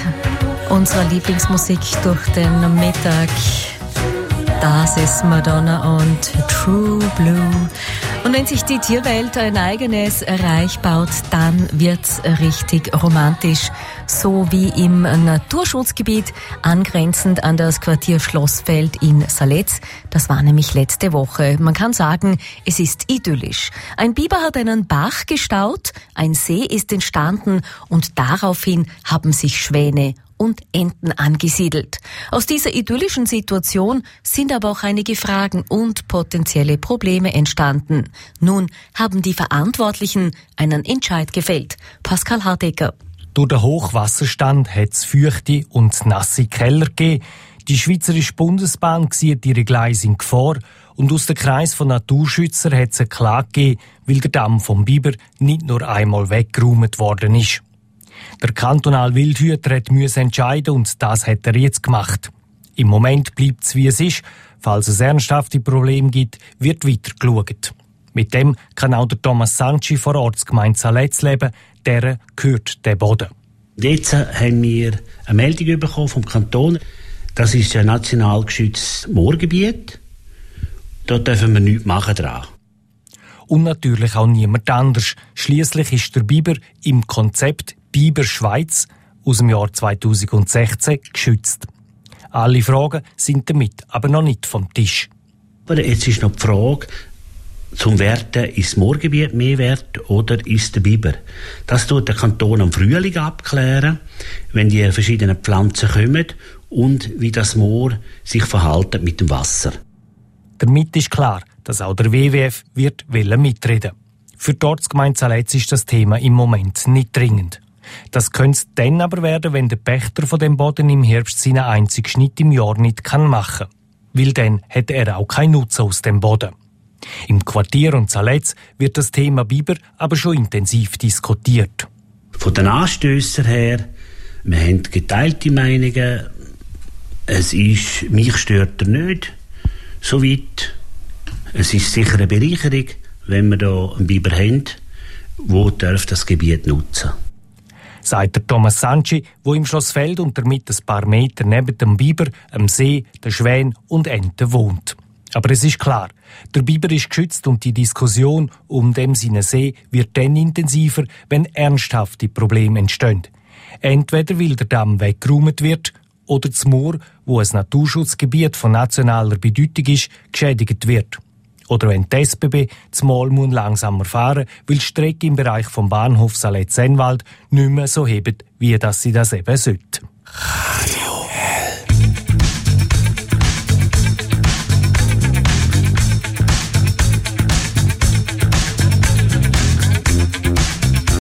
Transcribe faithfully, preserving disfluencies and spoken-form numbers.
unserer Lieblingsmusik durch den Mittag. Das ist Madonna und True Blue. Und wenn sich die Tierwelt ein eigenes Reich baut, dann wird's richtig romantisch. So wie im Naturschutzgebiet angrenzend an das Quartier Schlossfeld in Saletz. Das war nämlich letzte Woche. Man kann sagen, es ist idyllisch. Ein Biber hat einen Bach gestaut, ein See ist entstanden und daraufhin haben sich Schwäne und Enten angesiedelt. Aus dieser idyllischen Situation sind aber auch einige Fragen und potenzielle Probleme entstanden. Nun haben die Verantwortlichen einen Entscheid gefällt. Pascal Hardecker. Durch den Hochwasserstand hat es feuchte und nasse Keller gegeben. Die Schweizerische Bundesbahn sieht ihre Gleise in Gefahr und aus dem Kreis von Naturschützern hat es eine Klage gegeben, weil der Damm vom Biber nicht nur einmal weggeräumt worden ist. Der kantonale Wildhüter musste entscheiden und das hat er jetzt gemacht. Im Moment bleibt es wie es ist. Falls es ernsthafte Probleme gibt, wird weiter geschaut. Mit dem kann auch der Thomas Sanchi vor Ortsgemeinde Saletz leben, der gehört der Boden. Jetzt haben wir eine Meldung bekommen vom Kanton. Das ist ein national geschütztes Moorgebiet. Dort dürfen wir nichts machen dran. Und natürlich auch niemand anders. Schliesslich ist der Biber im Konzept Biber Schweiz aus dem Jahr zweitausendsechzehn geschützt. Alle Fragen sind damit aber noch nicht vom Tisch. Aber jetzt ist noch die Frage, zum Werten, ist das Moorgebiet mehr wert oder ist der Biber? Das tut der Kanton am Frühling abklären, wenn die verschiedenen Pflanzen kommen und wie das Moor sich verhält mit dem Wasser. Damit ist klar, dass auch der W W F wird mitreden. Für die Ortsgemeinde Saletz ist das Thema im Moment nicht dringend. Das könnte es dann aber werden, wenn der Pächter von dem Boden im Herbst seinen einzigen Schnitt im Jahr nicht machen kann. Weil dann hat er auch keinen Nutzen aus dem Boden. Im Quartier und Saletz wird das Thema Biber aber schon intensiv diskutiert. Von den Anstössern her, wir haben geteilte Meinungen. Es ist, mich stört er nicht, soweit. Es ist sicher eine Bereicherung, wenn wir hier einen Biber haben, der das Gebiet nutzen darf. Sagt der Thomas Sanchi, wo im Schlossfeld und damit ein paar Meter neben dem Biber, am See, den Schwänen und Enten wohnt. Aber es ist klar, der Biber ist geschützt und die Diskussion um dem seinen See wird dann intensiver, wenn ernsthafte Probleme entstehen. Entweder weil der Damm weggeräumt wird oder das Moor, wo ein Naturschutzgebiet von nationaler Bedeutung ist, geschädigt wird. Oder wenn die S B B zumal langsamer fahren, weil die Strecke im Bereich vom Bahnhof Saletz-Sennwald nicht mehr so hebt, wie dass sie das eben sollte.